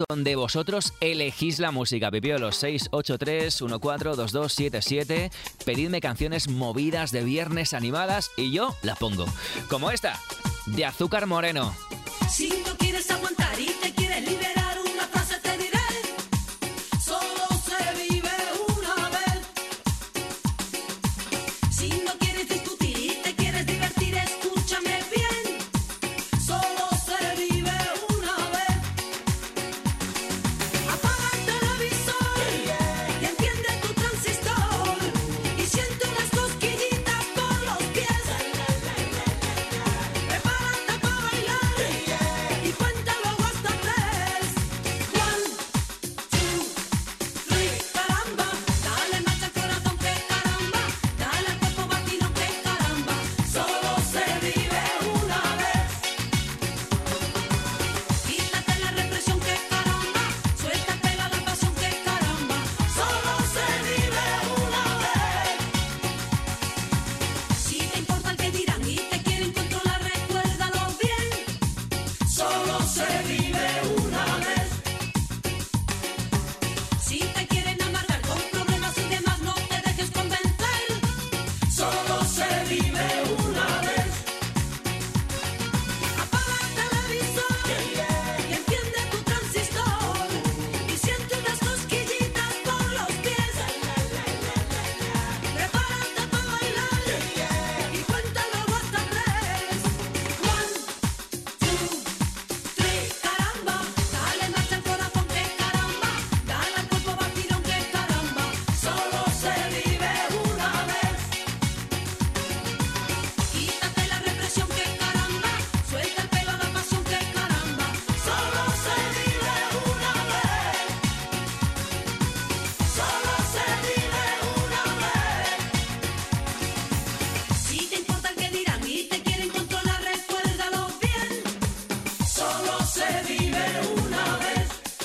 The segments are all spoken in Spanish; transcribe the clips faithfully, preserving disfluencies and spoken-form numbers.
donde vosotros elegís la música. Pipiolo, seis ocho tres uno cuatro dos dos siete siete. Pedidme canciones movidas de viernes animadas y yo las pongo. Como esta, de Azúcar Moreno. Si no quieres aguantar y te quieres liberar, una frase te diré: solo se vive una vez. Si no quieres discutir y te quieres divertir, escúchame bien: solo se vive una vez. Apaga el televisor y enciende tu transistor y siente unas cosquillitas por los pies. Prepárate para bailar y cuenta luego hasta tres. One, two, three, caramba. Dale marcha al corazón, que caramba. Dale al cuerpo batino, que caramba. Solo se vive una vez. Quítate la represión, que caramba. Suéltate la pasión, que caramba. Solo se vive una vez. Si te importa el que dirán y te quieren controlar, recuérdalo bien: solo se vive una vez. Si te quieren amargar con problemas y demás, no te dejes convencer: solo se vive una vez. Apaga el televisor y enciende tu transistor y siente unas cosquillitas por los pies. Prepárate para bailar y cuenta luego hasta tres. One, two, three, caramba. Dale marcha al corazón, que caramba. Dale al cuerpo batidón, que caramba. Solo se vive una vez. Quítate la represión, que caramba. Suelta el pelo, la pasión, que caramba. Solo se vive una vez. Solo se vive una vez. Si te importa el que dirán y te quieren controlar, recuérdalo bien: solo se vive una vez.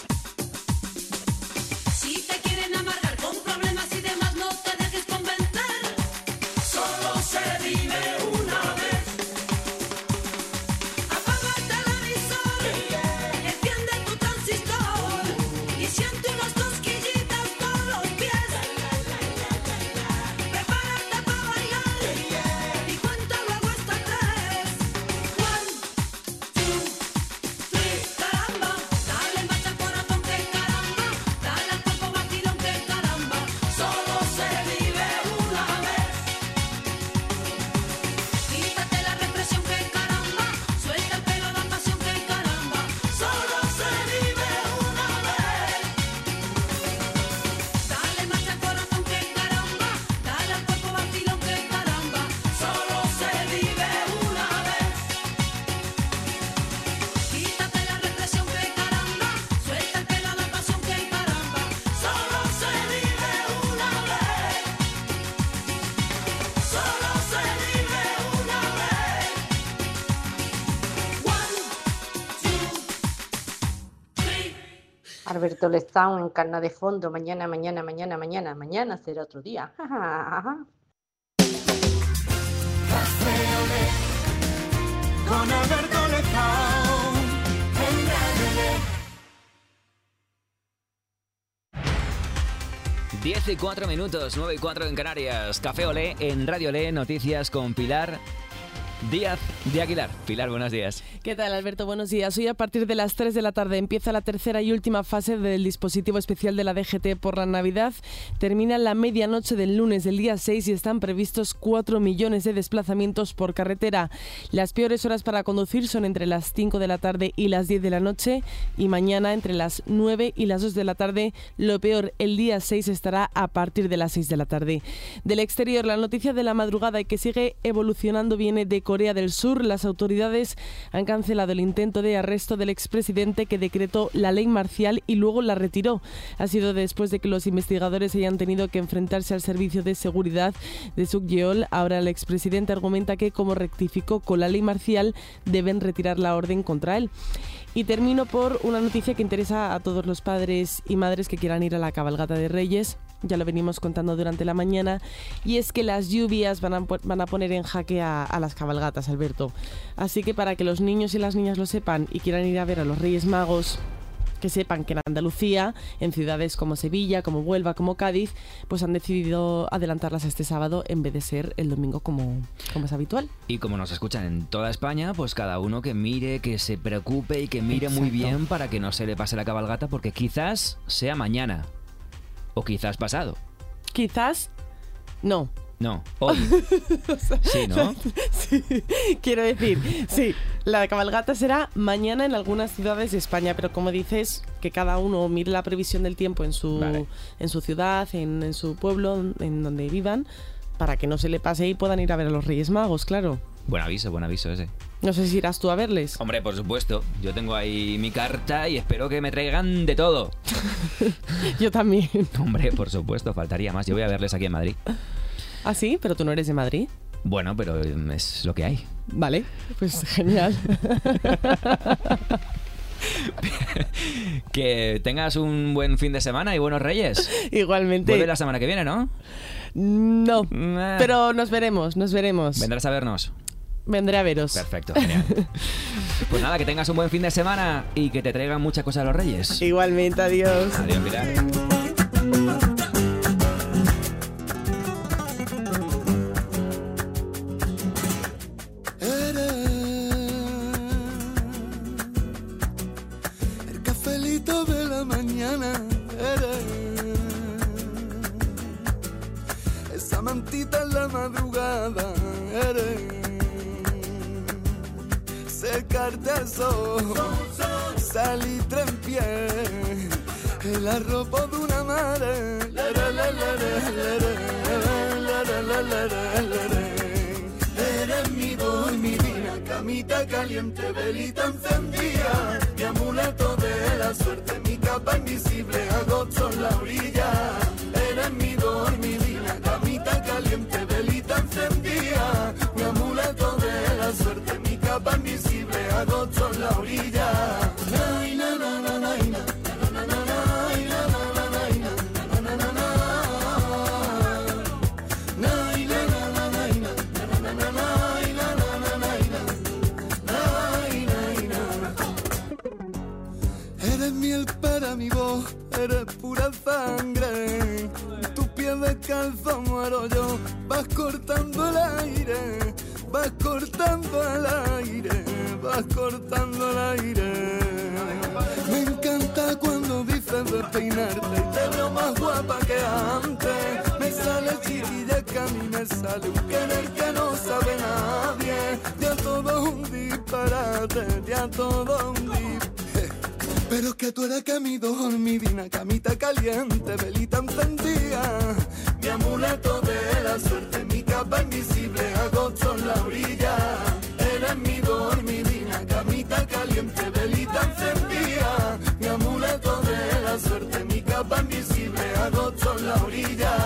Si te quieren amargar con problemas y demás, no te dejes convencer: solo se vive una vez. Apaga el televisor y enciende tu transistor y siente unas cosquillitas por los pies. Prepárate para bailar y cuenta luego hasta tres. One, two, three, caramba. Dale marcha al corazón, que caramba. Dale al cuerpo batidón, que caramba. Solo se vive una vez. Quítate la represión, que caramba. Suelta el pelo, la pasión, que caramba. Solo se vive una vez. Dale marcha al corazón, que caramba. Dale al cuerpo batidón, que caramba. Solo se vive una vez. Quítate la represión, que caramba. Suelta el pelo, la pasión, que caramba. Solo se vive una vez. Solo se vive una vez. One, two, three. Alberto Lezán en Carna de Fondo. Mañana, mañana, mañana, mañana, mañana será otro día. Con Alberto Lezán en Radio L. diez y cuatro minutos, nueve y cuatro en Canarias. Café Olé en Radio Olé, noticias con Pilar Díaz de Aguilar. Pilar, buenos días. ¿Qué tal, Alberto? Buenos días. Hoy a partir de las tres de la tarde empieza la tercera y última fase del dispositivo especial de la D G T por la Navidad. Termina la medianoche del lunes del día seis y están previstos cuatro millones de desplazamientos por carretera. Las peores horas para conducir son entre las cinco de la tarde y las diez de la noche y mañana entre las nueve y las dos de la tarde. Lo peor, el día seis estará a partir de las seis de la tarde. Del exterior, la noticia de la madrugada y que sigue evolucionando viene de Corea del Sur. Las autoridades han cancelado el intento de arresto del expresidente que decretó la ley marcial y luego la retiró. Ha sido después de que los investigadores hayan tenido que enfrentarse al servicio de seguridad de Suk Yeol. Ahora el expresidente argumenta que, como rectificó con la ley marcial, deben retirar la orden contra él. Y termino por una noticia que interesa a todos los padres y madres que quieran ir a la cabalgata de Reyes. Ya lo venimos contando durante la mañana. Y es que las lluvias van a, van a poner en jaque a, a las cabalgatas, Alberto. Así que para que los niños y las niñas lo sepan y quieran ir a ver a los Reyes Magos, que sepan que en Andalucía, en ciudades como Sevilla, como Huelva, como Cádiz, pues han decidido adelantarlas a este sábado en vez de ser el domingo como, como es habitual. Y como nos escuchan en toda España, pues cada uno que mire, que se preocupe y que mire Exacto. muy bien para que no se le pase la cabalgata, porque quizás sea mañana o quizás pasado. Quizás no. No, hoy. Sí, ¿no? Sí, quiero decir, sí, la cabalgata será mañana en algunas ciudades de España, pero como dices, que cada uno mire la previsión del tiempo en su, Vale. en su ciudad, en, en su pueblo, en donde vivan, para que no se le pase y puedan ir a ver a los Reyes Magos, claro. Buen aviso, buen aviso ese. No sé si irás tú a verles. Hombre, por supuesto. Yo tengo ahí mi carta y espero que me traigan de todo. Yo también. Hombre, por supuesto, faltaría más. Yo voy a verles aquí en Madrid. ¿Ah, sí? ¿Pero tú no eres de Madrid? Bueno, pero es lo que hay. Vale, pues genial. Que tengas un buen fin de semana y buenos Reyes. Igualmente. Vuelve la semana que viene, ¿no? No, Ah. pero nos veremos, nos veremos. ¿Vendrás a vernos? Vendré a veros. Perfecto, genial. Pues nada, que tengas un buen fin de semana y que te traigan muchas cosas a los Reyes. Igualmente, adiós. Adiós, Pilar. El cafelito de la mañana eres esa mantita en la madrugada eres secarte al sol, salitre en pie el arropo de una madre lere, lere, lere, lere, lere, lere, lere. Eres mi voz, mi vida, camita caliente, velita encendida, mi amuleto de la suerte, mi capa invisible, agosto en la orilla. Eres mi voz, mi vida, camita caliente, velita encendida, mi amuleto de la suerte, mi capa invisible, agosto en la orilla. Ay, na, na, na, na, na, na, na, na, na, ay, na, na, na, na, na, na, na, na, na. Nay, na, na, na, na, na, na, na, na, na, ay, na, na, na, na, na, nay, nay, na. Eres miel para mi voz, eres pura sangre. Tu pie descalzo muero yo, vas cortando el aire, vas cortando el aire, vas cortando el aire. Me encanta cuando dices despeinarte y te veo más guapa que antes. Me sale chiquilla que a mí me sale un querer que no sabe nadie. Ya todo un disparate, ya todo un disparate. Pero es que tú eres que mi dor, mi divina camita caliente, velita encendida, mi amuleto de la suerte, mi capa invisible, agosto en la orilla. Eres mi dor, mi divina camita caliente, velita encendida, mi amuleto de la suerte, mi capa invisible, agosto en la orilla.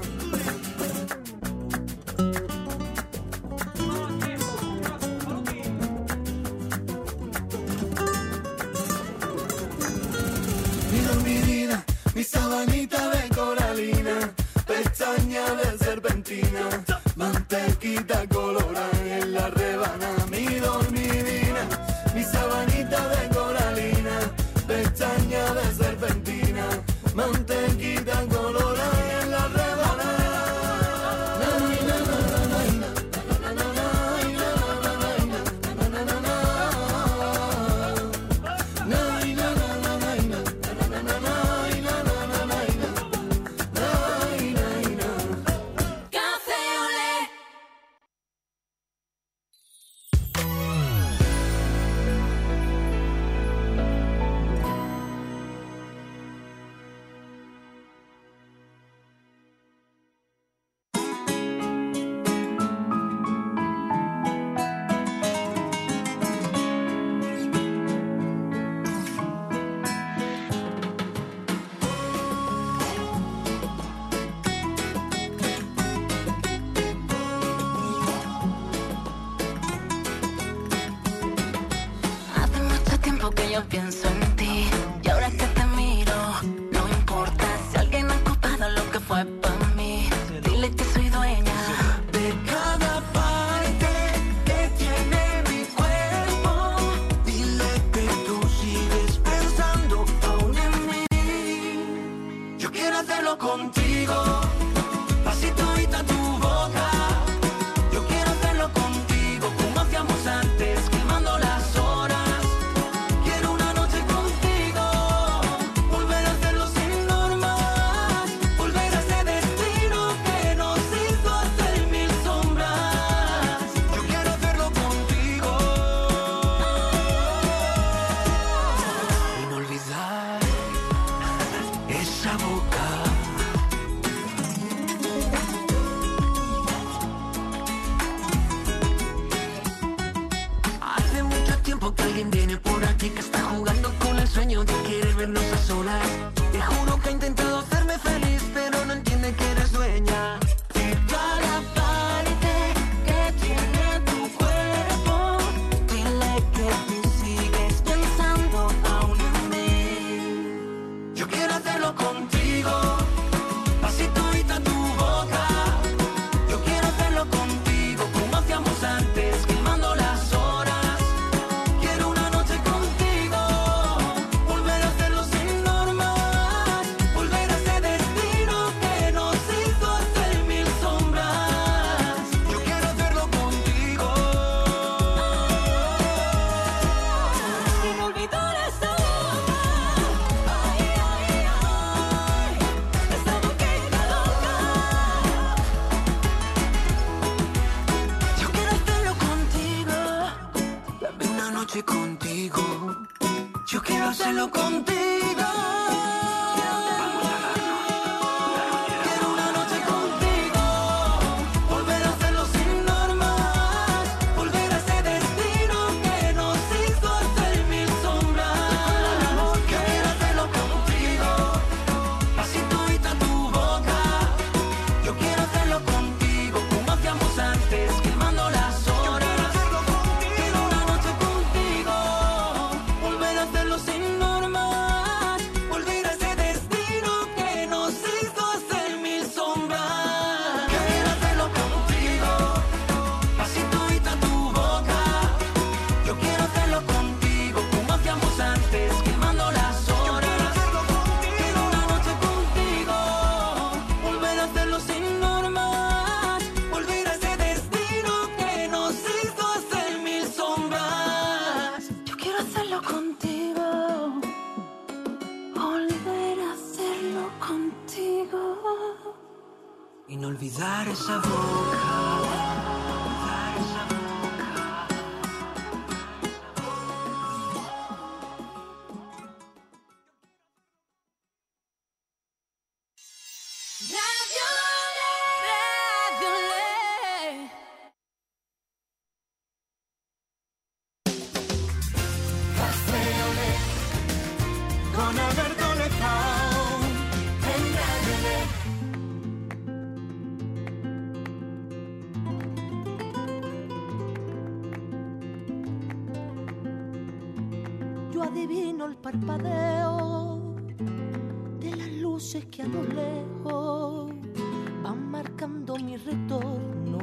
Mi vida, mi sabanita de coralina, pestaña de serpentina, mantequita colorada en la rebana, mi dormidina, mi sabanita de coralina, pestaña de serpentina, mantequita colorada en la rebana. Nay, na, na, na, nay, na, na, na, nay, na, na, na, nay, na, na, na, na, nay, na, na, na, nay, na. Café Olé. hacerlo contigo, pasito a tu boca. Yo quiero hacerlo contigo como hacíamos antes, quemando las horas. Quiero una noche contigo, volver a hacerlo sin normas, volver a ese destino que nos hizo hacer mil sombras. Yo quiero hacerlo contigo y no olvidar esa boca. Hace mucho tiempo que alguien viene por aquí que está jugando con el sueño de querer vernos a solas. Te juro que ha intentado hacerme feliz, pero no entiende que eres dueña. Y toda la parte que tiene tu cuerpo, dile que tú sigues pensando aún en mí. Yo quiero hacerlo contigo, pasito a tu boca. Yo quiero hacerlo contigo como hacíamos antes, quemando las horas. Quiero una noche contigo, volver a hacerlo sin normas, volver a ese destino que nos hizo hacer mil sombras. Yo quiero hacerlo contigo y no olvidar esa boca. Ay, ay, ay, esa boquita loca. Yo quiero hacerlo contigo, dame una noche contigo. Yo quiero hacerlo contigo. Quiero una noche contigo, volver a hacerlo sin normas, volver a ese destino que nos hizo hacer mil sombras. Yo quiero hacerlo contigo, pasito a tu boca. Yo quiero hacerlo contigo como hacíamos antes, quemando las horas. Quiero una noche contigo, volver a hacerlo sin normas, volver a ese destino que nos hizo hacer mil sombras. Yo quiero hacerlo contigo, pasito a tu boca. Yo quiero hacerlo contigo como hacíamos antes, quemando las horas. Quiero una noche contigo, volver a hacerlo sin normas, volver a ese destino que nos hizo hacer mil sombras. Yo quiero hacerlo contigo, volver a hacerlo contigo y no olvidar esa boca, olvidar esa boca. Radio Le, Radio Le. Café Olé con Alberto Lezao en Radio Le. Yo adivino el parpadeo de las luces que a lo lejos van marcando mi retorno.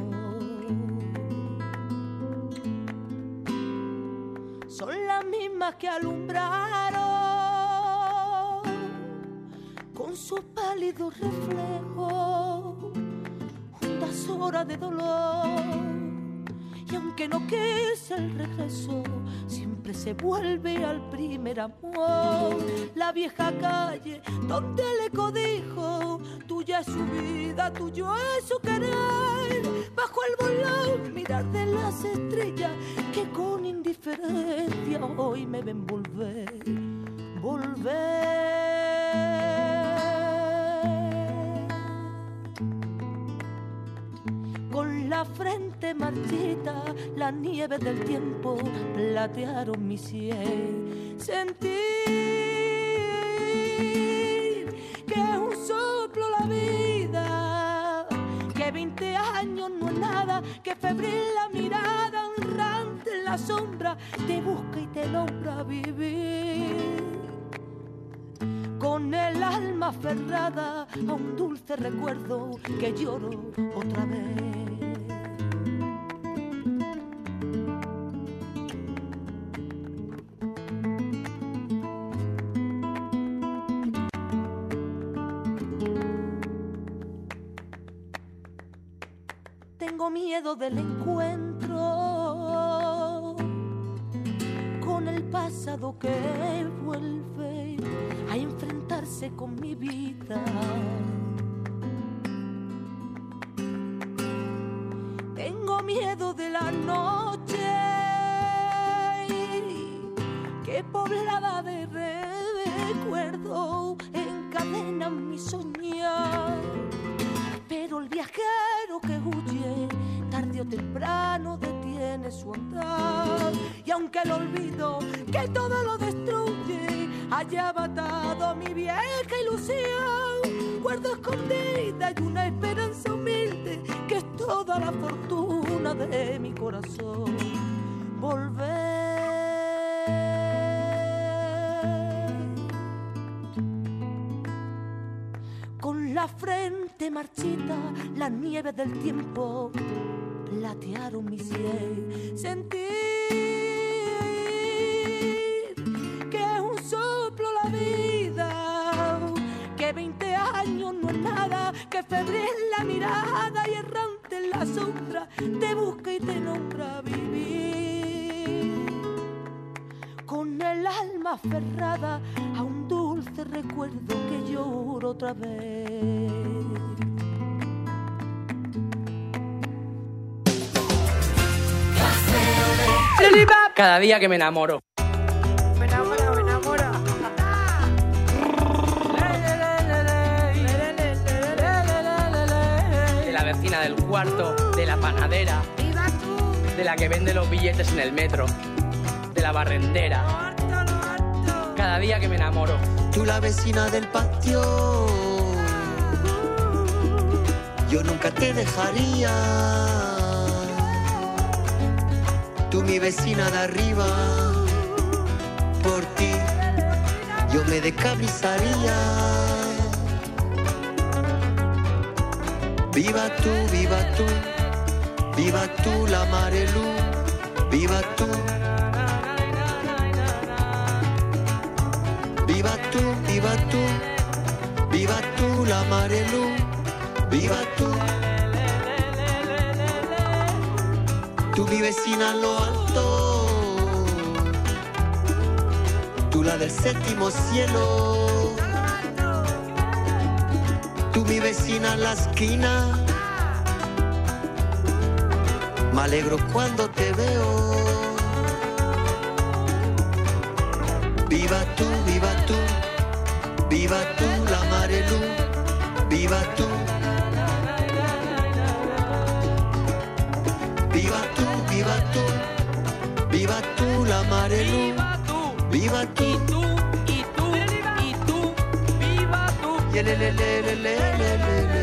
Son las mismas que alumbraron con sus pálidos reflejos juntas horas de dolor. Y aunque no quise el regreso, siempre se vuelve al primer amor. La vieja calle donde le codijo, tuya es su vida, tuyo es su querer. Bajo el volón, mirar de las estrellas que con indiferencia hoy me ven volver, volver. Con la frente marchita, la nieve del tiempo platearon mi sien. Sentir que es un soplo la vida, que veinte años no es nada, que febril la mirada honrante en la sombra te busca y te logra vivir. Con el alma aferrada a un dulce recuerdo que lloro otra vez. Tengo miedo del encuentro con el pasado que vuelve a enfrentarse con mi vida. Tengo miedo de la noche que poblada de recuerdo encadena mi soñar. Pero el viajero que huye tarde o temprano detiene su andar. Y aunque el olvido que todo lo destruye haya matado mi vieja ilusión, guardo escondida y una esperanza humilde que es toda la fortuna de mi corazón. Volver con la frente marchita, la nieve del tiempo platearon mi sien. Sentir que es un soplo la vida, que veinte años no es nada, que febril la mirada y errante en la sombra te busca y te nombra vivir. Con el alma aferrada a un dulce recuerdo que lloro otra vez. Cada día que me enamoro. Me enamora, me enamora. De la vecina del cuarto, de la panadera, ¡Viva tú! de la que vende los billetes en el metro, de la barrendera. ¡Lo harto, lo harto! Cada día que me enamoro. Tú la vecina del patio, yo nunca te dejaría. Tú mi vecina de arriba, por ti yo me descamisaría. Viva tú, viva tú, viva tú la Marelú, viva tú. Viva tú, viva tú, viva tú la Marelú, viva tú. Tú mi vecina en lo alto, tú la del séptimo cielo. Tú mi vecina en la esquina, me alegro cuando te veo. Viva tú, viva tú, viva tú la Marelú, viva tú. Viva tú, viva tú, viva tú la Marelú, viva tú. Y tú, y tú, y tú, viva tú. Y el, el, el, el, el, el, el, el,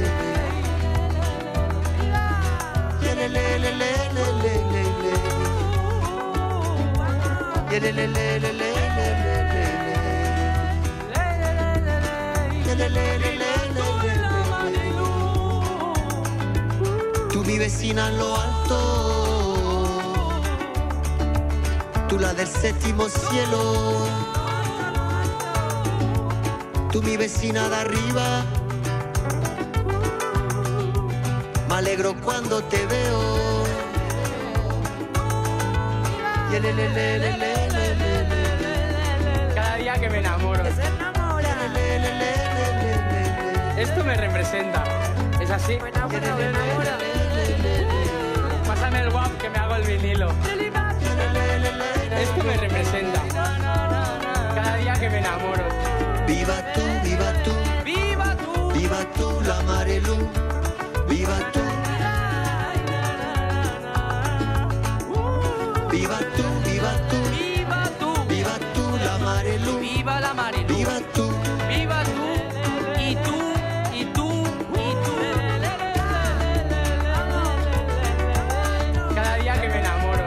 y el, el, el, el, el, el, y el, el, el, el, el, y el, el, el, el, tú mi vecina en lo alto, tú la del séptimo cielo. Tú mi vecina de arriba, me alegro cuando te veo. Y el, el, el, el, el, el, el, Cada día que me enamoro. ¡Que se enamora! Esto me representa. ¿Es así? Me enamora, me enamora. Pásame el guap que me hago el vinilo. Esto me representa. Cada día que me enamoro. viva tú, viva tú, ¡Viva tú! viva tú la Marelú, viva tú. Viva tú, viva tú, ¡Viva tú! viva tú la Marelú, ¡Viva la Marelú! viva tú. ¡Viva tú! Y tú, y tú, y tú. Cada día que me enamoro.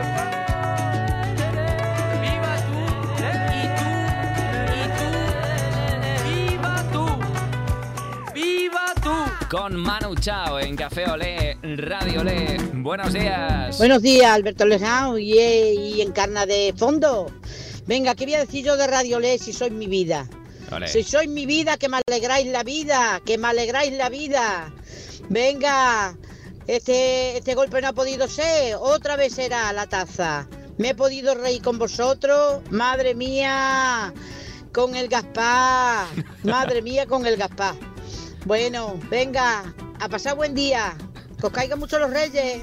¡Viva tú! Y tú, y tú. ¡Viva tú! ¡Viva tú! Con Manu Chao en Café Olé, Radio Olé. Buenos días. Buenos días, Alberto Lejano y, y Encarna de Fondo. Venga, ¿qué voy a decir yo de Radio Olé si sois mi vida? Olé. Si sois mi vida, que me alegráis la vida, que me alegráis la vida. Venga, Este, este golpe no ha podido ser, otra vez será la taza. Me he podido reír con vosotros, madre mía, con el Gaspar, madre mía con el Gaspar. Bueno, venga, a pasar buen día, que os caigan mucho los reyes.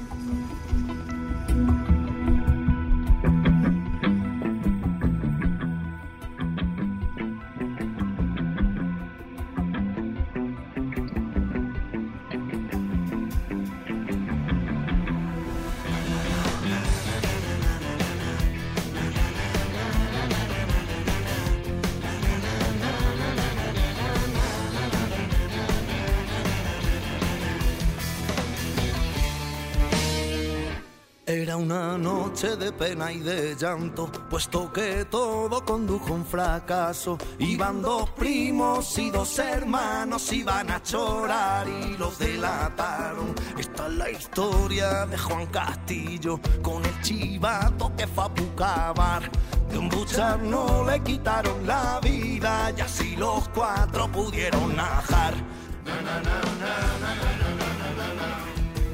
Era una noche de pena y de llanto, puesto que todo condujo a un fracaso. Iban dos primos y dos hermanos, iban a chorar y los delataron. Esta es la historia de Juan Castillo, con el chivato que fue a Pucabar. De un buchar no le quitaron la vida, y así los cuatro pudieron najar. Na, na, na, na, na, na, na, na, na, na.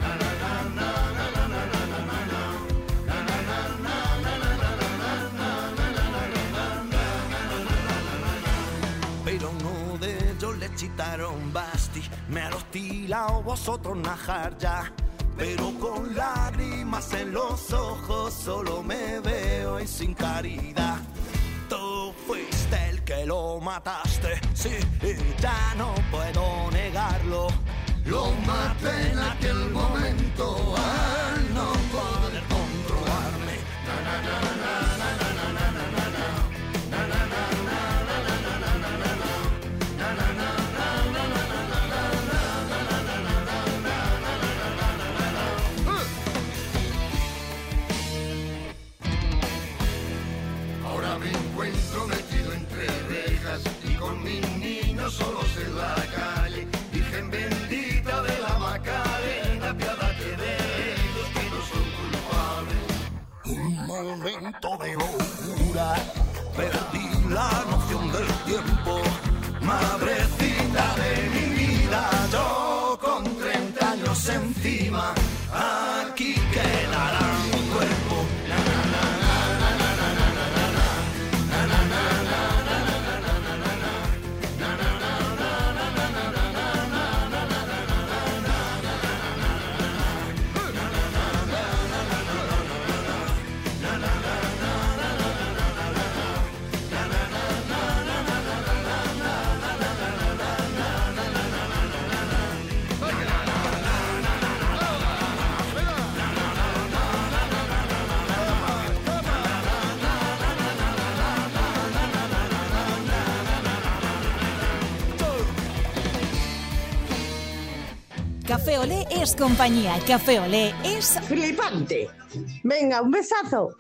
Pero uno de ellos le chitaron basti, me ha hostilado vosotros najar ya. Pero con lágrimas en los ojos solo me veo y sin caridad. Tú fuiste el que lo mataste, sí, y ya no puedo negarlo. Lo maté en aquel momento al no poder controlarme. Na, na, na, na, na, na, na, na, na, na. Na, na, na, na, na, na, na, na, na, na. Na, na, na, na, na, na, na, na, na. Ahora me encuentro metido entre rejas y con mis niños solos en la calle. Virgen bendita de la Macarena, apiádate de ellos que no son culpables. Un momento de locura, perdí la noción del tiempo. Madrecita de mi vida, yo con treinta años encima, aquí quedará mi cuerpo. Na, na, na, na, na, na, na, na, na, na. Na, na, na, na, na, na, na, na, na, na. Na, na, na, na, na, na, na, na, Café Olé es compañía. Café Olé es flipante. Venga, un besazo.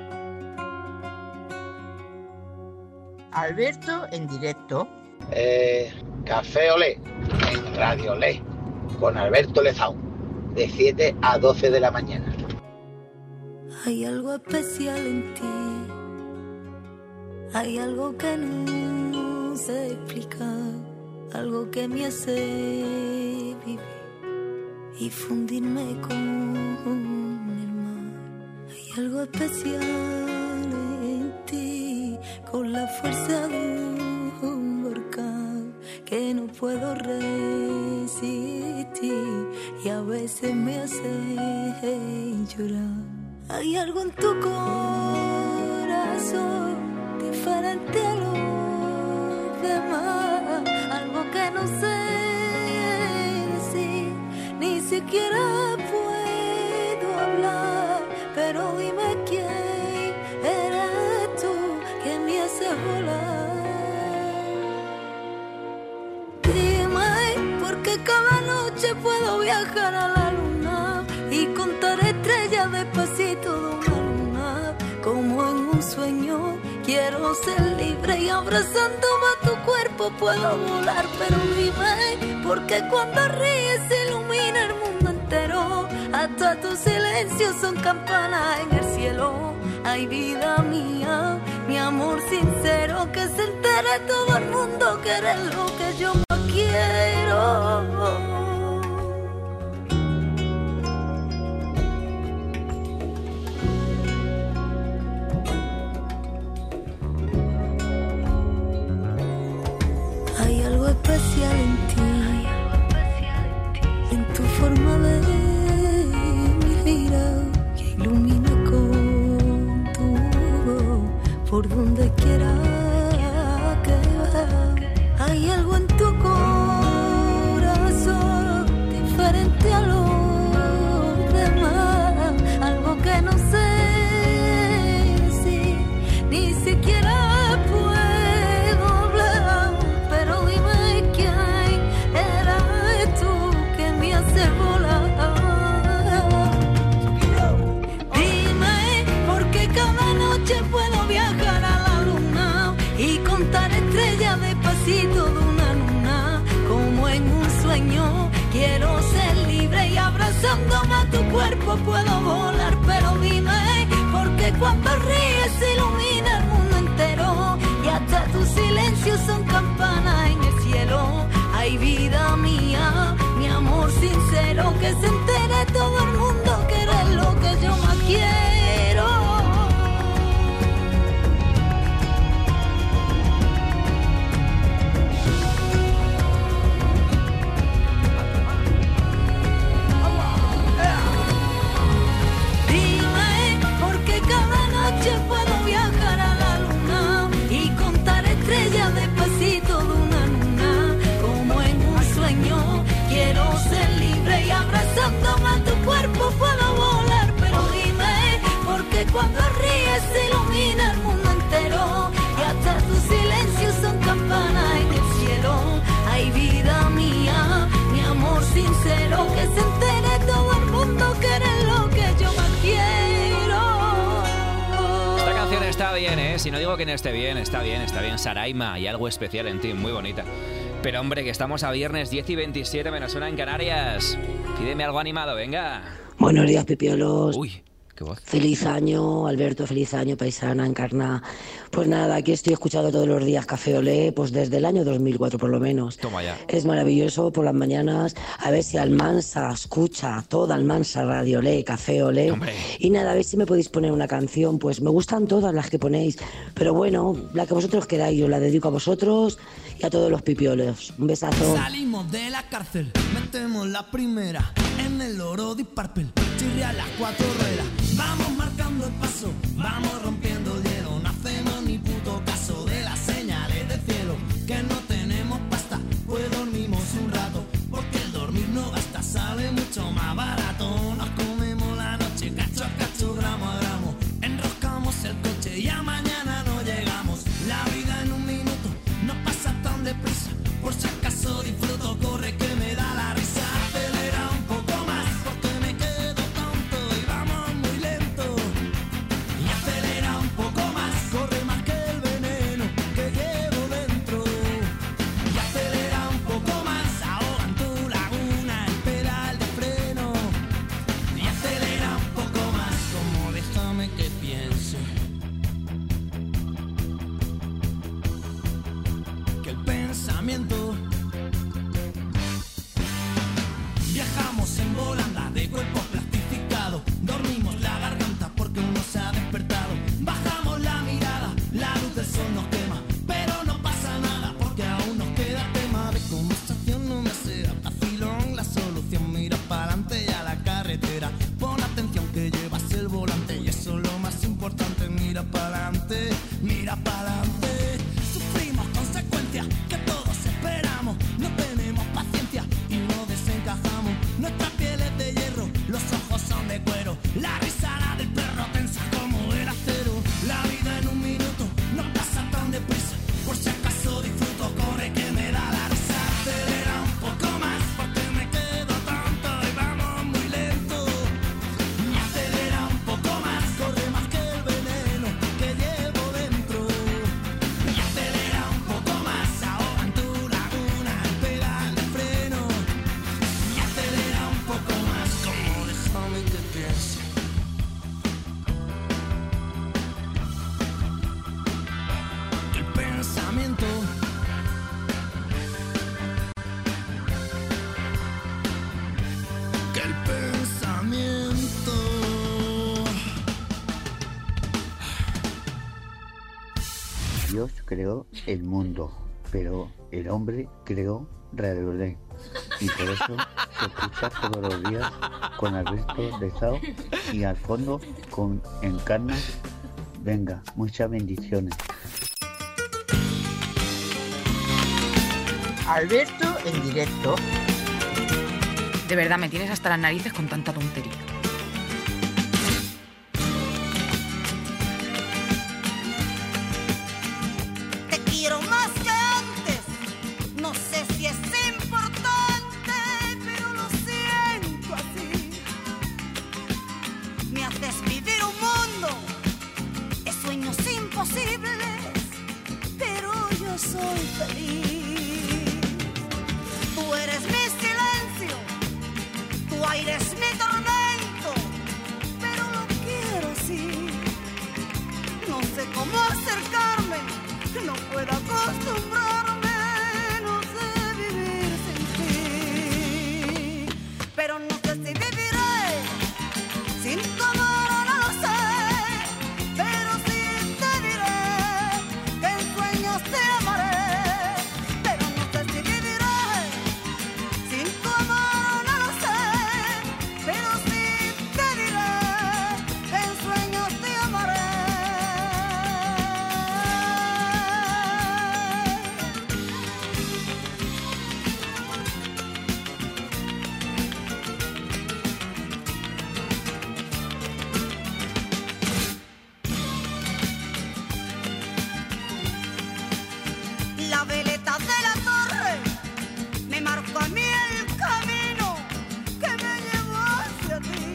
Alberto en directo. Eh, Café Olé en Radio Olé con Alberto Lezao de siete a doce de la mañana. Hay algo especial en ti, hay algo que no se explica, algo que me hace vivir y fundirme con el mar. Hay algo especial en ti, con la fuerza de un volcán que no puedo resistir y a veces me hace llorar. Hay algo en tu corazón diferente a los demás, algo que no sé decir, ni siquiera puedo hablar, pero dime quién eres tú que me hace volar. Dime por qué cada noche puedo viajar a la luna y contar estrellas despacito de una luna, como en un sueño. Quiero ser libre y abrazándome a tu cuerpo puedo volar, pero dime, porque cuando ríes se ilumina el mundo entero, hasta tus silencios son campanas en el cielo. Ay, vida mía, mi amor sincero, que se entere todo el mundo que eres lo que yo más quiero. especial en ti, en tu forma de mirar que ilumina con tu voz por donde quiera que vaya. Hay algo en tu corazón diferente a los demás, algo que no sé si ni siquiera puedo hablar, pero dime quién eras tú que me hace volar. Dime por qué cada noche puedo viajar a la luna y contar estrellas despacito de una luna, como en un sueño. Quiero ser libre y abrazándome a tu cuerpo puedo volar, pero dime por qué cuando ríes se ilumina el mundo entero y hasta tus silencios son campanas en el cielo. Ay, vida mía, mi amor sincero, que se entere todo el mundo que eres lo que yo más quiero. Puedo viajar a la luna y contar estrellas despacito de una luna, como en un sueño. Quiero ser libre y abrazándome a tu cuerpo puedo volar, pero dime por qué cuando ríes se ilumina el mundo entero y hasta tus silencios son campanas en el cielo. Ay, vida mía, mi amor sincero, que se entere todo el mundo que eres lo que yo más quiero. Está bien, ¿eh? Si no digo que no esté bien, está bien, está bien. Saraima y algo especial en ti, muy bonita. Pero hombre, que estamos a viernes diez y veintisiete, menos una en Canarias. Pídeme algo animado, venga. Buenos días, pipiolos. Uy, qué voz. Feliz año, Alberto, feliz año, paisana, encarna. Pues nada, aquí estoy escuchando todos los días Café Olé, pues desde el año dos mil cuatro por lo menos. Toma ya. Es maravilloso por las mañanas, a ver si Almansa escucha toda Almansa Radio Olé, Café Olé. Hombre. Y nada, a ver si me podéis poner una canción, pues me gustan todas las que ponéis, pero bueno, la que vosotros queráis, yo la dedico a vosotros y a todos los pipiolos. Un besazo. Salimos de la cárcel, metemos la primera en el oro de Purple, chirria las cuatro ruedas. Vamos marcando el paso, vamos rompiendo el hielo. No hacemos ni puto caso de las señales del cielo. Que no tenemos pasta, pues dormimos un rato, porque el dormir no gasta, sale mucho más barato. Nos comemos la noche, cacho a cacho, gramo a gramo. Enroscamos el coche y a mañana no llegamos. La vida en un minuto no pasa tan deprisa, por si acaso disfruto, corre que me da la risa. Acelera un poco más, porque me quedo tonto y vamos muy lento. Y acelera un poco más, corre más que el veneno que llevo dentro. Y acelera un poco más, ahoga en tu laguna el pedal de freno. Y acelera un poco más, como déjame que piense. Que el pensamiento. Viajamos en volanda de cuerpo plastificado. Dormimos la garganta porque uno se ha despertado. Bajamos la mirada, la luz del sol nos quema, pero no pasa nada porque aún nos queda tema de conversación. No me sea vacilón la solución. Mira para adelante y a la carretera. Pon atención que llevas el volante y eso es lo más importante. Mira para adelante, mira para adelante. Sufrimos consecuencias que todos esperamos. No tenemos paciencia y no desencajamos. Nuestra piel es de hierro, los ojos son de cuero. La risa la del perro tensa como el acero. La vida en un minuto no pasa tan deprisa, por si acaso disfruto, corre que me da la risa. Acelera un poco más, porque me quedo tonto y vamos muy lento. Y acelera un poco más, corre más que el veneno que llevo dentro. Y acelera un poco más, ahoga en tu laguna el pedal de freno. Y acelera un poco más, como déjame que piense. Que el pensamiento. Que el pensamiento. Dios creó el mundo pero el hombre creó Radio Lé. Y por eso se escucha todos los días con Alberto Lezao y al fondo con Encarna. Venga, muchas bendiciones. Alberto en directo. De verdad, me tienes hasta las narices con tanta tontería. Te quiero más que antes. No sé si es importante, pero lo siento así. Me haces vivir un mundo de sueños imposibles, pero yo soy feliz. Tú eres mi silencio, tu aire es mi tormento, pero lo quiero así. No sé cómo acercarme, no puedo acostumbrarme, no sé vivir sin ti. Pero no sé si viviré sin tu amor, no lo sé. Pero sí te diré que en sueños te amaré. Pero no sé si viviré sin tu amor, no lo sé. Pero sí te diré que en sueños te amaré. La veleta de la torre me marcó a mí el camino que me llevó hacia ti.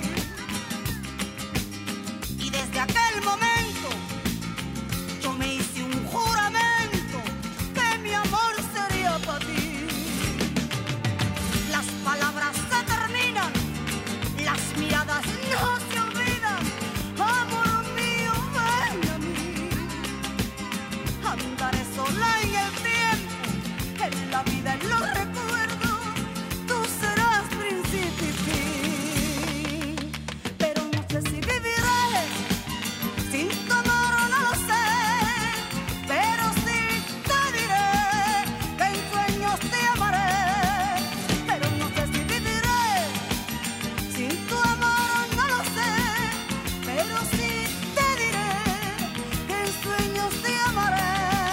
Y desde aquel momento yo me hice un juramento que mi amor sería para ti. Las palabras se terminan, las miradas no se olvidan. Amor mío, ven a mí. Andaré sola en el tiempo, en la vida, en los recuerdos. Tú serás príncipe y fin. Pero no sé si viviré sin tu amor, no lo sé. Pero sí te diré que en sueños te amaré. Pero no sé si viviré sin tu amor, no lo sé. Pero sí te diré que en sueños te amaré.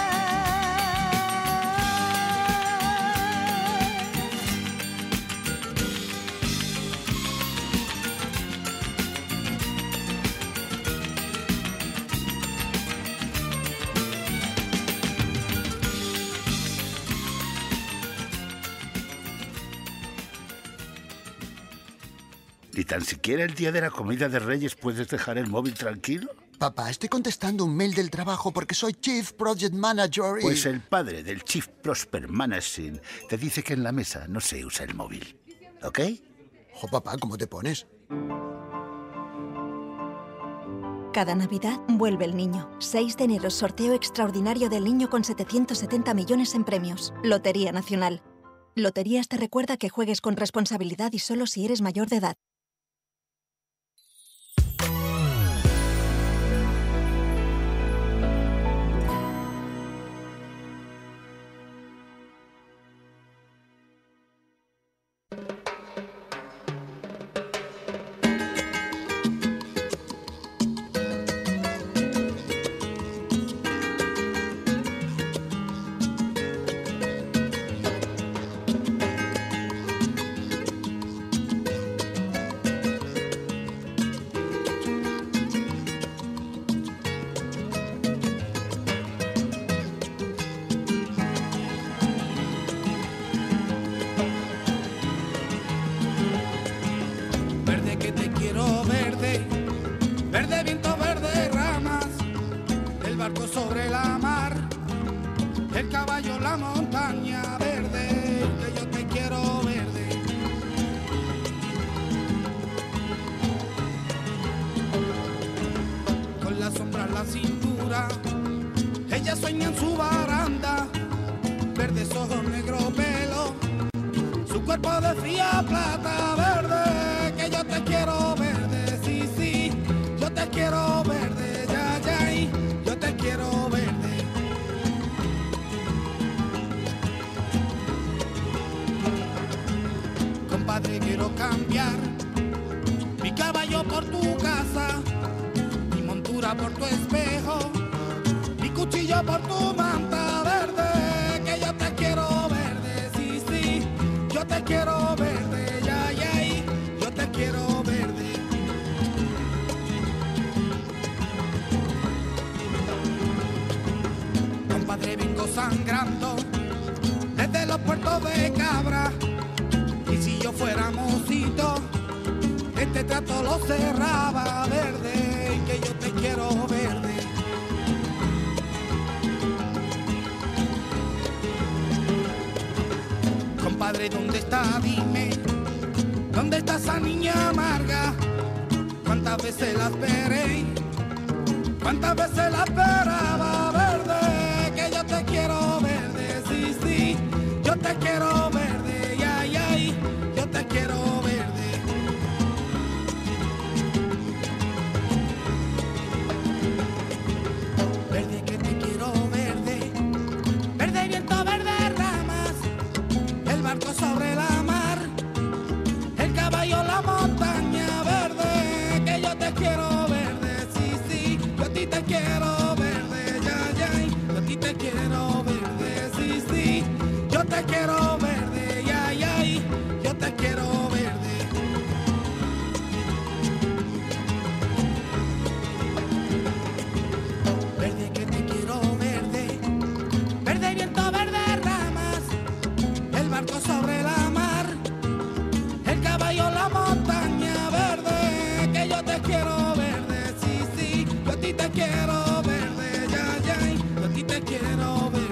¿Ni tan siquiera el día de la comida de Reyes puedes dejar el móvil tranquilo? Papá, estoy contestando un mail del trabajo porque soy Chief Project Manager y... Pues el padre del Chief Prosper Managing te dice que en la mesa no se usa el móvil. ¿Ok? Jo, papá, ¿cómo te pones? Cada Navidad vuelve el niño. seis de enero, sorteo extraordinario del niño con setecientos setenta millones en premios. Lotería Nacional. Loterías te recuerda que juegues con responsabilidad y solo si eres mayor de edad. Verde que te quiero verde, verde viento, verde ramas, el barco sobre la mar, el caballo, la montaña, verde, que yo te quiero verde. Con la sombra en la cintura, ella sueña en su baranda, verdes ojos, negro pelo, su cuerpo de fría plata, verde, que yo te quiero verde, sí, sí, yo te quiero verde, ya, ya, y yo te quiero verde. Compadre, quiero cambiar mi caballo por tu casa, mi montura por tu espejo, mi cuchillo por tu manta verde, que yo te quiero verde, sí, sí, yo te quiero verde, ya, ya, y yo te quiero verde. Compadre, vengo sangrando desde los puertos de Cabra, y si yo fuera mocito, este trato lo cerraba verde, que yo te quiero verde. Compadre, ¿dónde está? Dime, ¿dónde está esa niña amarga? ¿Cuántas veces la esperé? ¿Cuántas veces la esperaba verde? Que yo te quiero verde, sí, sí, yo te quiero verde, ya, ya, y yo te quiero verde. Verde que te quiero verde, verde viento, verde ramas, el barco sobre la mar, el caballo, la montaña verde, que yo te quiero verde, sí, sí, yo a ti te quiero verde, ya, ya, yo a ti te quiero verde, sí, sí, yo te quiero verde, ya, ya, yo te quiero verde. Verde que te quiero verde, verde viento, verde ramas, el barco sobre la mar, el caballo, la montaña verde, que yo te quiero verde, sí, sí, yo a ti te quiero verde, ya, ya, yo a ti te quiero verde.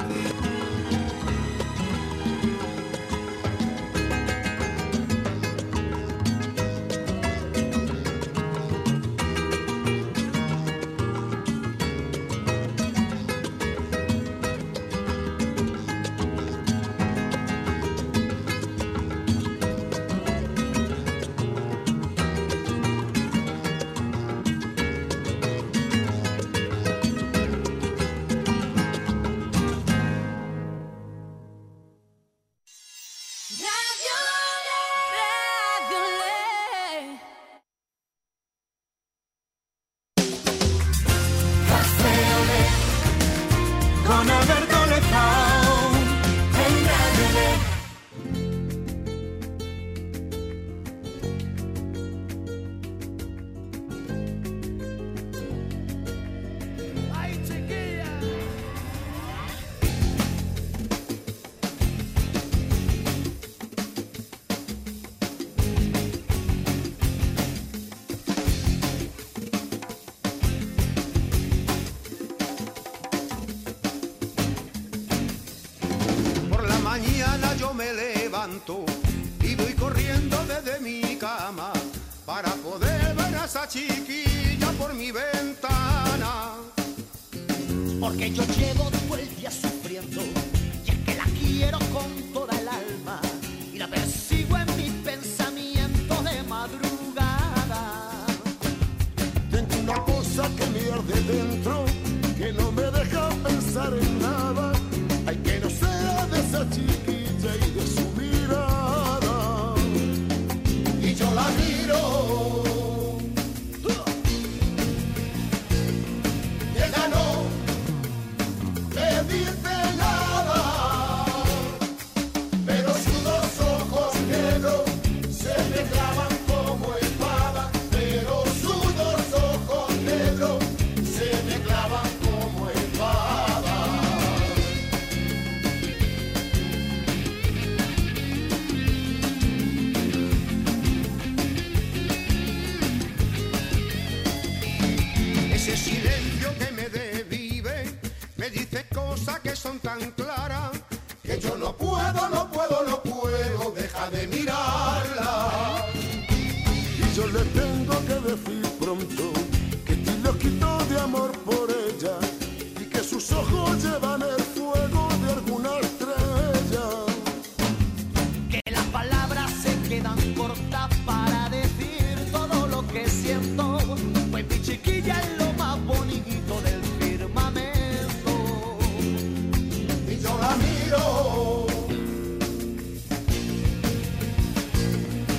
Con Alberto Lezao en Radio Le. ¡Ay, chiquilla! Por la mañana yo me levanto y voy corriendo desde mi cama para poder ver a esa chiquilla por mi ventana. Porque yo llevo todo el día sufriendo y es que la quiero con toda el alma y la persigo en mis pensamientos de madrugada. Tengo una cosa que me arde dentro, que no me deja pensar en nada. Ay, que no sea de esa chiquilla y de su mirada. Y yo la miro, y ella no me dice nada, pero sus dos ojos negros se me clavan como espada, pero sus dos ojos negros se me clavan como espada. Ese silencio que me desvive me dice cosas que son tan claras que yo no puedo, no puedo, no puedo dejar de mirarla. Y yo le tengo que decir pronto que estoy loquito de amor por ella y que sus ojos llevan el fuego de alguna estrella. Que las palabras se quedan cortas para decir todo lo que siento, pues mi chiquilla es lo más bonito del firmamento. Y yo la miro,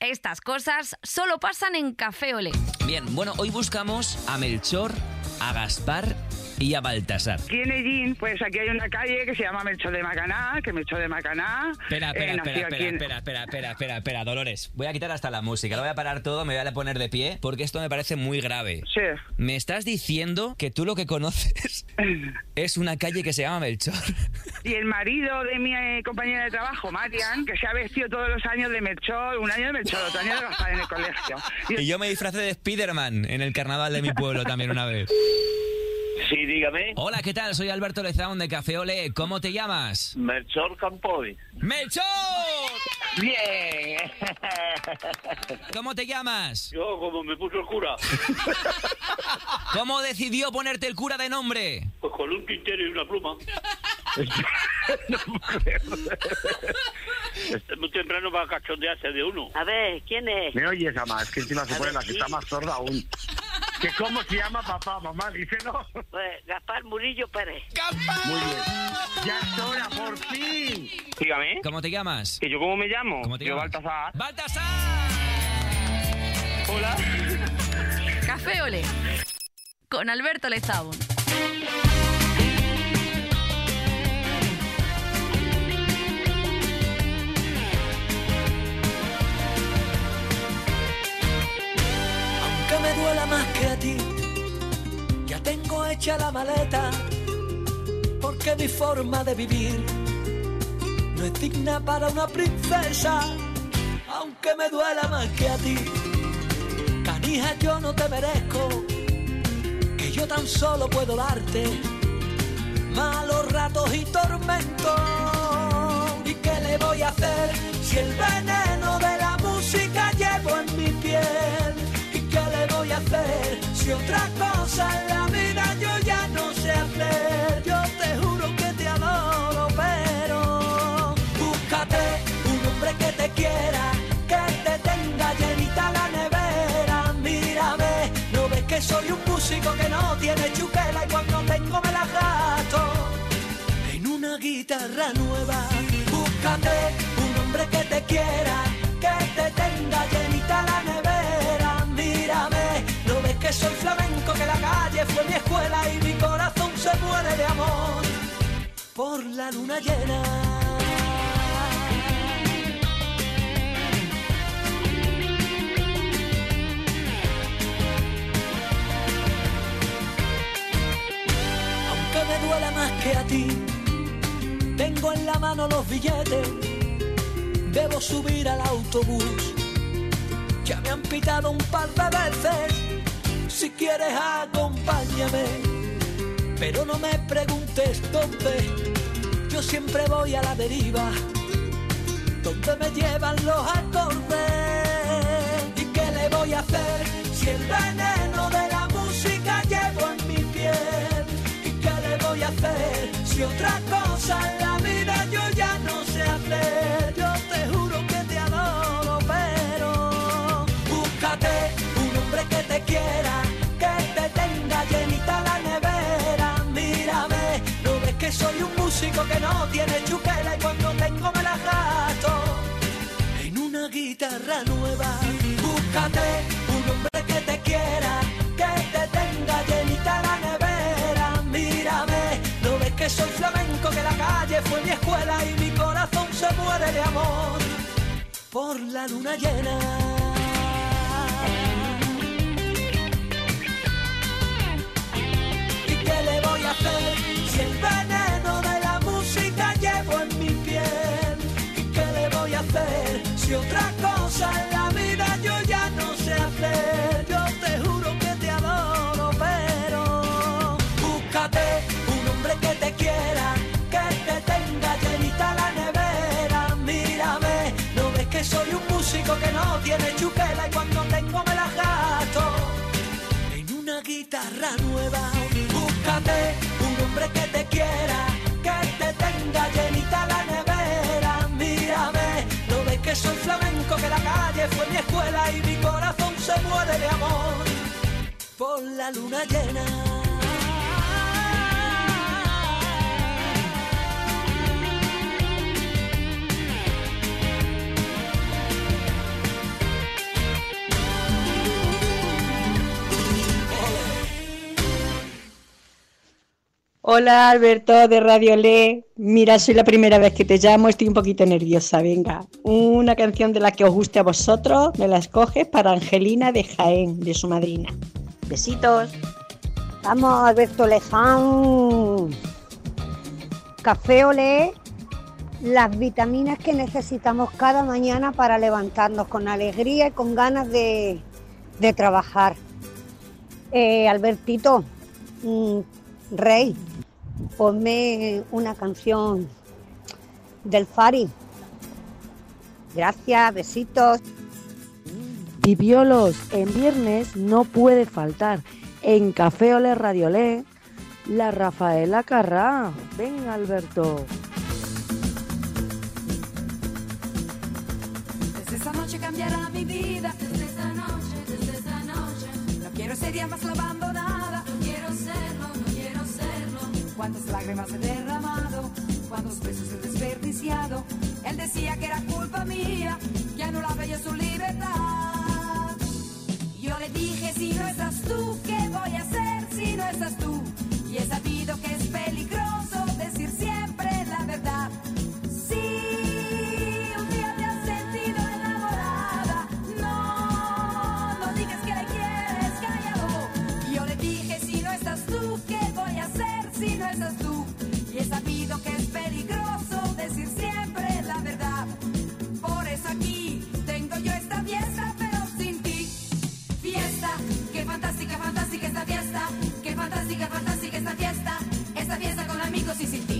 Estas cosas solo pasan en Café Olé. Bien, bueno, hoy buscamos a Melchor, a Gaspar y a Baltasar. Aquí en Ellín, pues aquí hay una calle que se llama Melchor de Macaná, que Melchor de Macaná... Espera, espera, eh, nació espera, aquí espera, en- espera, espera, espera, espera, espera, Dolores. Voy a quitar hasta la música, lo voy a parar todo, me voy a poner de pie, porque esto me parece muy grave. Sí. Me estás diciendo que tú lo que conoces es una calle que se llama Melchor. Y el marido de mi eh, compañera de trabajo, Marian, que se ha vestido todos los años de Melchor, un año de Melchor, otro año de Gaspar en el colegio. Y yo me disfracé de Spiderman en el carnaval de mi pueblo también una vez. Sí, dígame. Hola, ¿qué tal? Soy Alberto Lezaun de Café Olé. ¿Cómo te llamas? Melchor Campoy. ¡Melchor! ¡Bien! ¿Cómo te llamas? Yo, como me puso el cura. ¿Cómo decidió ponerte el cura de nombre? Pues con un tintero y una pluma. Es muy temprano para cachondearse de uno. A ver, ¿quién es? Me oyes, mamá, es que encima se A pone ver, la que sí. está más sorda aún. ¿Que cómo se llama papá, mamá? Díselo. Pues Gaspar Murillo Pérez. Muy bien. Ya es hora, por fin. Dígame. ¿Cómo te llamas? ¿Que yo cómo me llamo? ¿Cómo te yo llamas? Baltasar. ¡Baltasar! Hola. Café Olé. Con Alberto Lezaun. Aunque me duela más que a ti, ya tengo hecha la maleta, porque mi forma de vivir no es digna para una princesa. Aunque me duela más que a ti, canija, yo no te merezco, que yo tan solo puedo darte malos ratos y tormentos. ¿Y qué le voy a hacer si el veneno de la música llevo en mi piel? ¿Y qué le voy a hacer si otra cosa en la vida yo ya no sé hacer? Yo te juro que te adoro, pero búscate un hombre que te quiera, que te tenga llenita la nevera. Mírame, ¿no ves que soy un músico que no tiene chuquela y cuando tengo me la gasto en una guitarra nueva? Búscate un hombre que te quiera, que te tenga llenita la nevera. Mírame, ¿no ves que soy flamenco, que la calle fue mi escuela y mi corazón se muere de amor por la luna llena? Aunque me duela más que a ti, tengo en la mano los billetes, debo subir al autobús. Ya me han pitado un par de veces, si quieres acompáñame, pero no me preguntes dónde, yo siempre voy a la deriva, donde me llevan los acordes. ¿Y qué le voy a hacer si el veneno de la música llevo en mi piel? ¿Y qué le voy a hacer si otra cosa en la vida yo ya no sé hacer? Yo te juro que te adoro, pero búscate un hombre que te quiera, que te tenga llenita la nevera. Mírame, ¿no ves que soy un músico que no tiene chuquela y cuando tengo me la gasto en una guitarra nueva? Búscate un hombre que te quiera, que te tenga llenita la nevera. Mírame, ¿no ves que soy flamenco, que la calle fue mi escuela y mi corazón se muere de amor por la luna llena? ¿Y qué le voy a hacer si el veneno de la música llevo en mi piel? ¿Y qué le voy a hacer si otra cosa en la vida yo ya no sé hacer? Yo te juro que te adoro, pero búscate un hombre que te quiera, que te tenga llenita la nevera. Mírame, ¿no ves que soy un músico que no tiene chuquela y cuando tengo me la gasto en una guitarra nueva? Búscate un hombre que te quiera, que te tenga llenita la nevera. Mírame, ¿no ves que soy flamenco, que la calle fue mi escuela y mi corazón se muere de amor por la luna llena? Hola Alberto de Radio Le. Mira, soy la primera vez que te llamo, estoy un poquito nerviosa. Venga, una canción de la que os guste a vosotros, me la escoges para Angelina de Jaén, de su madrina. Besitos. Vamos, Alberto Lezán. Café Olé, las vitaminas que necesitamos cada mañana para levantarnos con alegría y con ganas de, de trabajar. Eh, Albertito, mmm, Rey, ponme una canción del Fari. Gracias, besitos. Pipiolos, en viernes no puede faltar en Café Olé Radio Olé la Rafaela Carrá. Venga, Alberto. Desde esa noche cambiará mi vida. Desde esa noche, desde esa noche. No quiero ser ya más la abandonada. No quiero serlo, no quiero serlo. Cuántas lágrimas he derramado, cuántos besos he desperdiciado. Él decía que era culpa mía, que anulaba yo su libertad. Yo le dije, si no estás tú, ¿qué voy a hacer si no estás tú? Y he sabido que es peligroso decir siempre la verdad. Sí, un día te has sentido enamorada. No, no digas que le quieres, cállalo. Yo le dije, si no estás tú, ¿qué voy a hacer si no estás tú? Y he sabido que es peligroso decir siempre la verdad. Por eso aquí tengo yo esta fiesta, pero sin ti. Fiesta, qué fantástica, fantástica esta fiesta. Qué fantástica, fantástica esta fiesta. Esta fiesta con amigos y sin ti.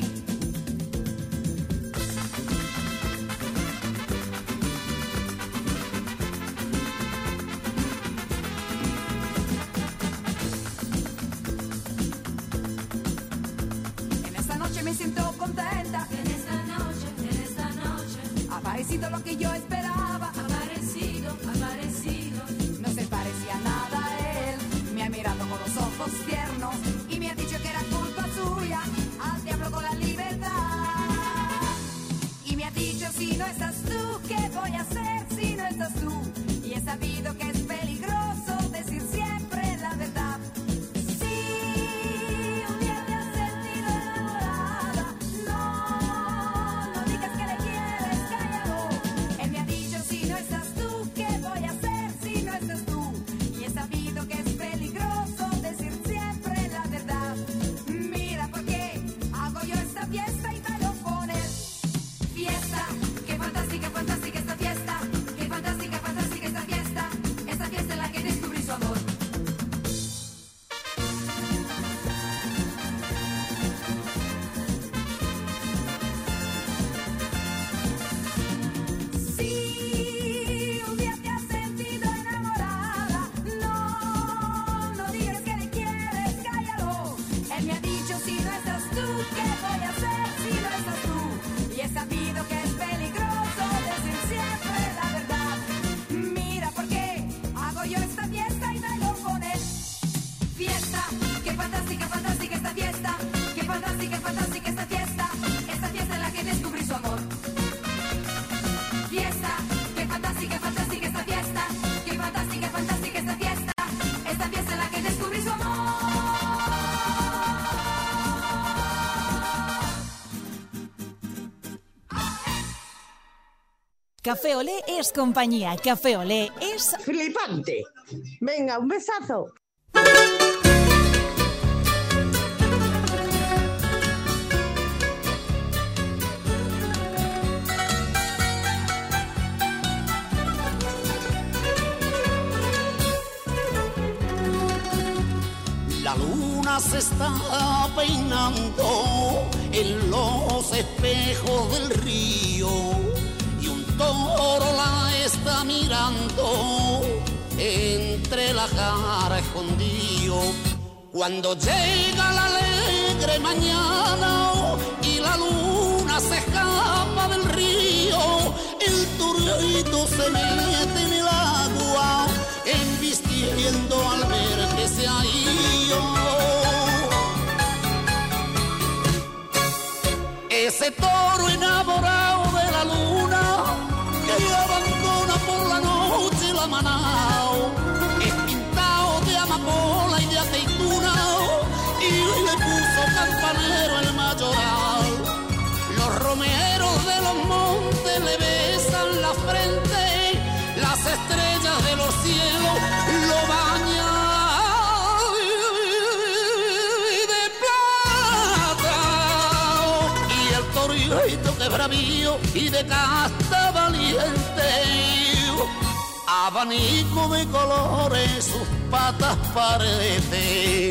En esta noche me siento contenta. En esta noche, en esta noche. Ha parecido lo que yo esperaba. Ha parecido, ha parecido. No se parecía nada a él. Me ha mirado con los ojos tiernos y me ha dicho que era culpa suya. Al diablo con la libertad. Y me ha dicho, si no estás tú, ¿qué voy a hacer si no estás tú? Y he sabido que es peligroso decir siempre la verdad. Sí, un día te has sentido enamorada. No, no digas que le quieres, cállalo. Él me ha dicho, si no estás tú, ¿qué voy a hacer si no estás tú? Y he sabido que es peligroso decir siempre la verdad. Mira por qué hago yo esta fiesta y bailo con él. Fiesta, qué fantástica, fantástica esta fiesta. Qué fantástica, fantástica esta fiesta. Esta fiesta en la que descubrí su amor. Sí, un día te has sentido enamorada. No, no digas que le quieres, cállalo. Él me ha dicho, si no estás tú, ¿qué voy a hacer si no estás tú? Y he sabido que es peligroso decir siempre la verdad. Mira por qué hago yo esta fiesta y bailo con él. Fiesta, qué fantástica, fantástica esta fiesta. Qué fantástica, fantástica esta fiesta. Esta fiesta en la que descubrí su amor. Fiesta, qué fantástica, fantástica esta fiesta. Qué fantástica, fantástica esta fiesta. Esta fiesta en la que descubrí su amor. Café Olé es compañía. Café Olé es... ¡Flipante! Venga, un besazo. La luna se está peinando en los espejos del río y un toro la está mirando entre la cara escondido. Cuando llega la alegre mañana y la luna se escapa del río, el torito se mete en el agua, embistiendo al ver que se ha ido. Ese toro enamorado de la luna que abandona por la noche la manao, es pintado de amapola y de aceituna y le puso campanero de bravío y de casta valiente. Abanico de colores, sus patas paredes.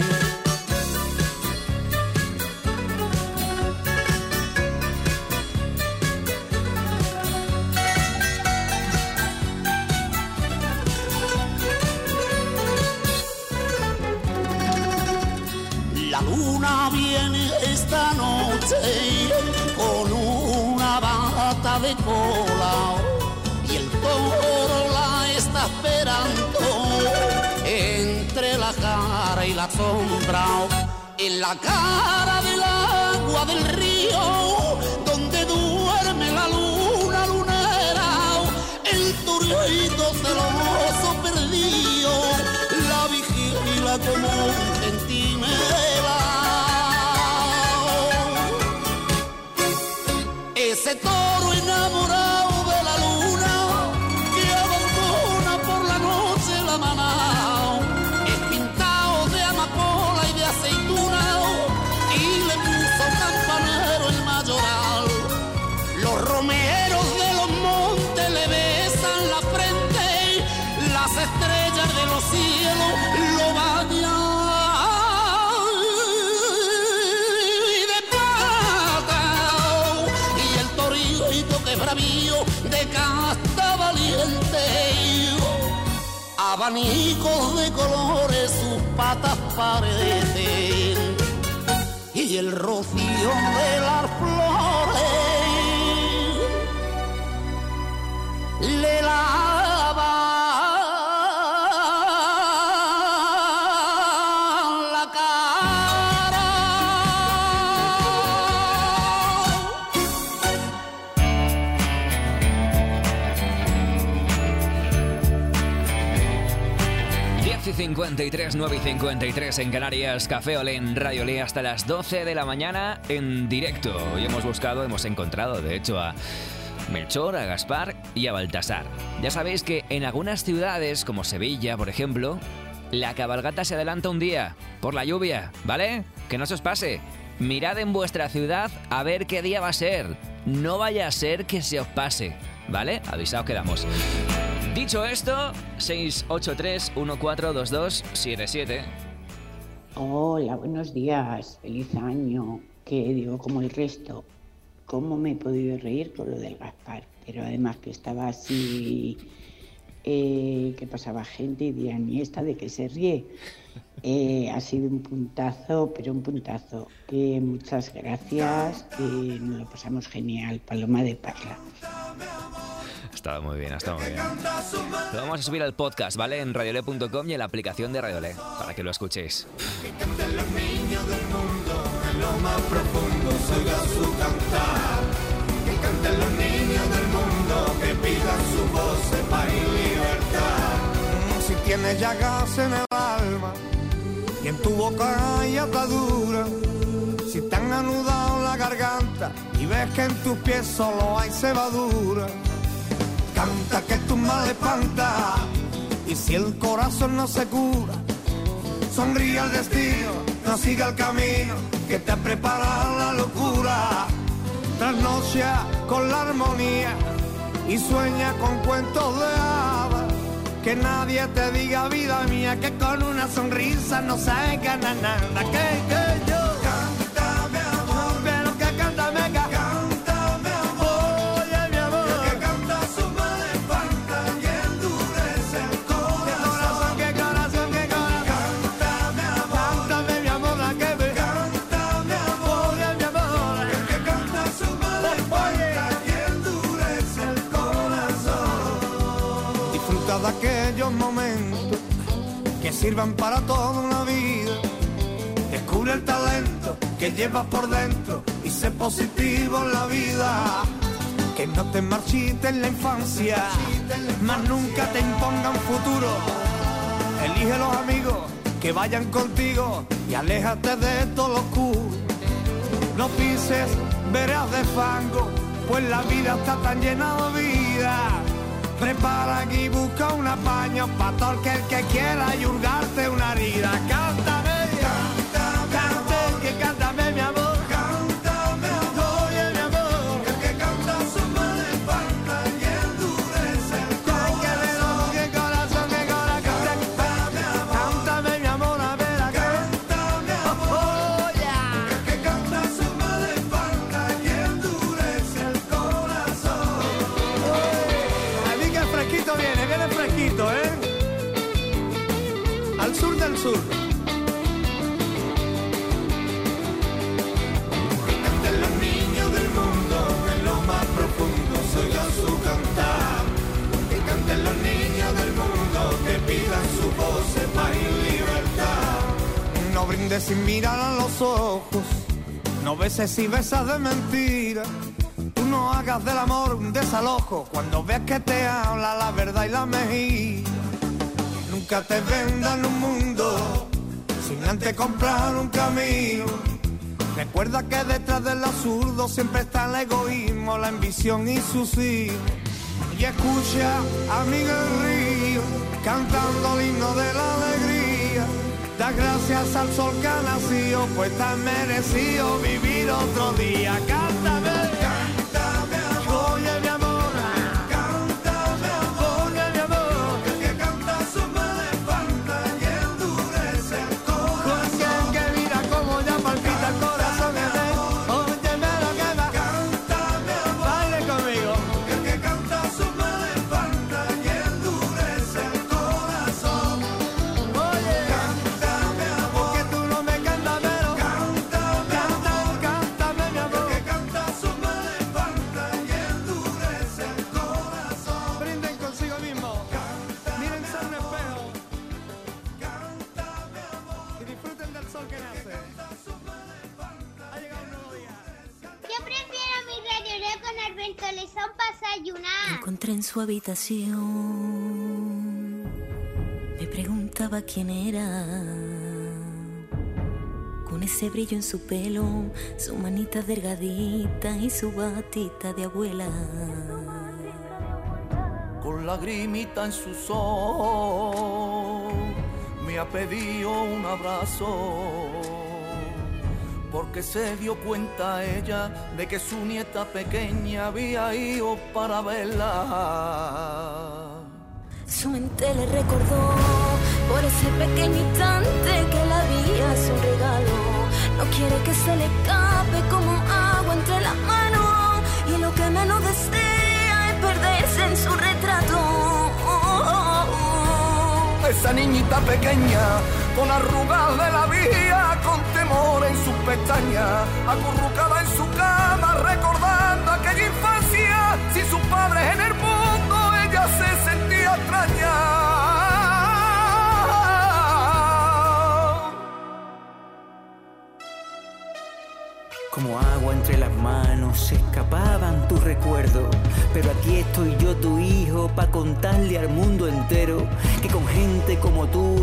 La luna viene esta noche con una bata de cola y el toro la está esperando entre la cara y la sombra, en la cara del agua del río donde duerme la luna lunera, el torito celoso perdido la vigila como un centinela. Ese toro enamorado de la luna que abandona por la noche la manao es pintado de amapola y de aceituna y le puso campanero el mayoral. Los romeros de los montes le besan la frente, las estrellas de los cielos lo bañan. Bravío de casta valiente, abanicos de colores sus patas parecen y el rocío de las flores le lava la cara. diez y cincuenta y tres, nueve y cincuenta y tres en Canarias. Café Olé en Radio Olé hasta las doce de la mañana en directo. Hoy hemos buscado, hemos encontrado de hecho a Melchor, a Gaspar y a Baltasar. Ya sabéis que en algunas ciudades, como Sevilla, por ejemplo, la cabalgata se adelanta un día por la lluvia, ¿vale? Que no se os pase. Mirad en vuestra ciudad a ver qué día va a ser. No vaya a ser que se os pase, ¿vale? Avisaos quedamos. Dicho esto, seis ocho tres, uno cuatro dos dos siete siete. Hola, buenos días, feliz año. Que digo, como el resto, ¿cómo me he podido reír con lo del Gaspar? Pero además que estaba así, eh, que pasaba gente y decía, ni esta de que se ríe. Eh, ha sido un puntazo, pero un puntazo. Que muchas gracias, que nos lo pasamos genial. Paloma de Parla. Ha estado muy bien, ha estado muy bien. Lo vamos a subir al podcast, ¿vale? En radiolé punto com y en la aplicación de Radiolé, para que lo escuchéis. Que canten los niños del mundo, en lo más profundo se oiga su cantar. Que canten los niños del mundo, que pidan su voz de paz y libertad. Si tienes llagas en el alma y en tu boca hay atadura, si te han anudado la garganta y ves que en tus pies solo hay cebadura, canta que tu mal espanta, y si el corazón no se cura, sonríe al destino, no siga el camino que te ha preparado la locura. Trasnocha con la armonía y sueña con cuentos de hadas. Que nadie te diga, vida mía, que con una sonrisa no se gana nada. Que, que yo cántame amor, pero que cántame acá. Cántame amor, oye mi amor, que el que canta su mal espanta y endurece el corazón. Que corazón, que corazón, cántame amor, cántame mi amor, la que me cántame amor, oye mi amor, que el que canta su mal espanta y endurece el corazón. Disfruta de aquellos momentos que sirvan para toda una vida. Descubre el talento que llevas por dentro y sé positivo en la vida. Que no te marchites en la infancia, más nunca te impongan futuro. Elige los amigos que vayan contigo y aléjate de todo lo oscuro. No pises veredas de fango, pues la vida está tan llena de vida. Prepara aquí, busca un apaño pa' todo el que, el que quiera yurgarte una herida. Cántame, cántame, cante, que cántame mi amor. Cántame, amor, oye mi amor, que el que canta al sur del sur. Que canten los niños del mundo, en lo más profundo se oiga su cantar. Que canten los niños del mundo, que pidan su voz, paz y libertad. No brindes sin mirar a los ojos, no beses y besas de mentira. Tú no hagas del amor un desalojo cuando veas que te habla la verdad y la mejilla. Nunca te vendan un mundo sin antes comprar un camino. Recuerda que detrás del absurdo siempre está el egoísmo, la ambición y sus hijos. Y escucha a Miguel Río cantando el himno de la alegría. Da gracias al sol que ha nacido, pues te has merecido vivir otro día. Cántame, cántame, oye mi amor, cántame, oye mi amor, que el que canta sube de espalda y endurece el corazón. Que, que mira cómo ya palpita el corazón de él. Óyeme lo que va, cántame, baile conmigo, que el que canta sube de espalda y endurece el corazón. Oye, cántame, porque tú no me cantas, pero cántame, cántame, cántame, mi amor, que el que canta sube de espalda y endurece el corazón. Brinden consigo mismo, mírense en un espejo, cántame, amor, y disfruten del sol que nace. Ha llegado un nuevo día. Yo prefiero mi Radio Leo con Alberto Lezón para desayunar. Encontré en su habitación, me preguntaba quién era, con ese brillo en su pelo, su manita delgadita y su batita de abuela. Con lagrimita en sus ojos me ha pedido un abrazo, porque se dio cuenta ella de que su nieta pequeña había ido para verla. Su mente le recordó por ese pequeño instante que la vida es un regalo. No quiere que se le escape como agua entre las manos, y lo que menos desea es perderse en su retrato. Esa niñita pequeña, con arrugas de la vida, con temor en sus pestañas, acurrucada en su cama, recordando aquella infancia, sin sus padres en el mundo, ella se sentía extraña. Como agua entre las manos se escapaban tus recuerdos, pero aquí estoy yo, tu hijo, pa' contarle al mundo entero que con gente como tú